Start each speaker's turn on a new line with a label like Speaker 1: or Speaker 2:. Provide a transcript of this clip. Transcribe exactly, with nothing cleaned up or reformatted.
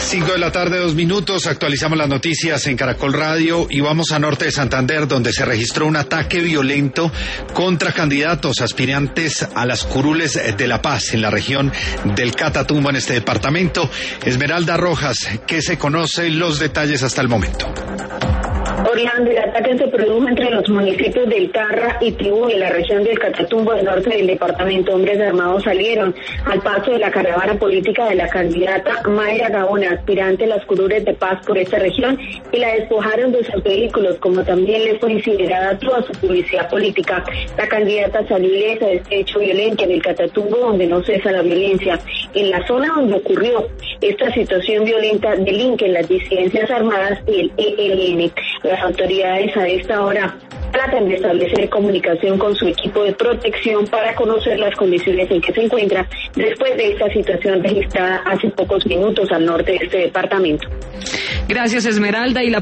Speaker 1: Cinco de la tarde, dos minutos, actualizamos las noticias en Caracol Radio y vamos a norte de Santander, donde se registró un ataque violento contra candidatos aspirantes a las curules de La Paz, en la región del Catatumbo, en este departamento. Esmeralda Rojas, ¿qué se conoce los detalles hasta el momento?
Speaker 2: Orlando, el ataque se produjo entre los municipios del Tarra y Tibú, en la región del Catatumbo del norte del departamento. Hombres armados salieron al paso de la caravana política de la candidata Mayra Gaona, aspirante a las curules de Paz por esta región, y la despojaron de sus vehículos, como también le fue incinerada toda su publicidad política. La candidata salió ilesa de este hecho violento en el Catatumbo, donde no cesa la violencia. En la zona donde ocurrió esta situación violenta delinquen las disidencias armadas y el E L N. Las autoridades a esta hora tratan de establecer comunicación con su equipo de protección para conocer las condiciones en que se encuentra después de esta situación registrada hace pocos minutos al norte de este departamento.
Speaker 3: Gracias, Esmeralda. Y la